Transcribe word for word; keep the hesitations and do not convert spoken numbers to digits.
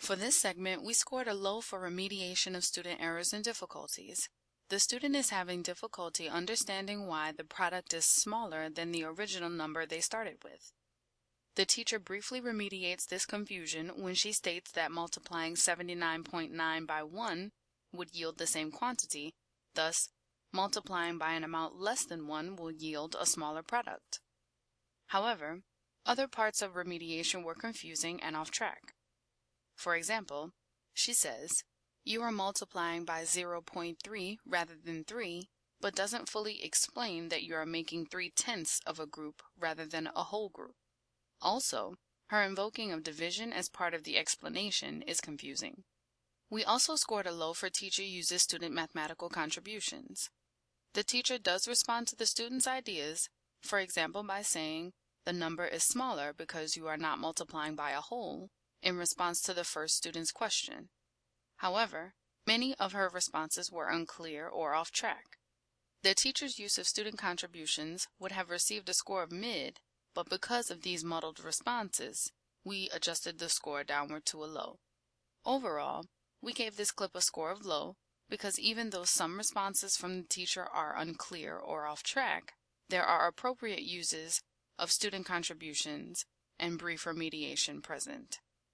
For this segment, we scored a low for remediation of student errors and difficulties. The student is having difficulty understanding why the product is smaller than the original number they started with. The teacher briefly remediates this confusion when she states that multiplying seventy-nine point nine by one would yield the same quantity, thus, multiplying by an amount less than one will yield a smaller product. However, other parts of remediation were confusing and off track. For example, she says, "You are multiplying by zero point three rather than three, but doesn't fully explain that you are making three-tenths of a group rather than a whole group." Also, her invoking of division as part of the explanation is confusing. We also scored a low for teacher uses student mathematical contributions. The teacher does respond to the student's ideas, for example by saying, "The number is smaller because you are not multiplying by a whole," in response to the first student's question. However, many of her responses were unclear or off track. The teacher's use of student contributions would have received a score of mid, but because of these muddled responses, we adjusted the score downward to a low. Overall, we gave this clip a score of low because even though some responses from the teacher are unclear or off track, there are appropriate uses of student contributions and brief remediation present.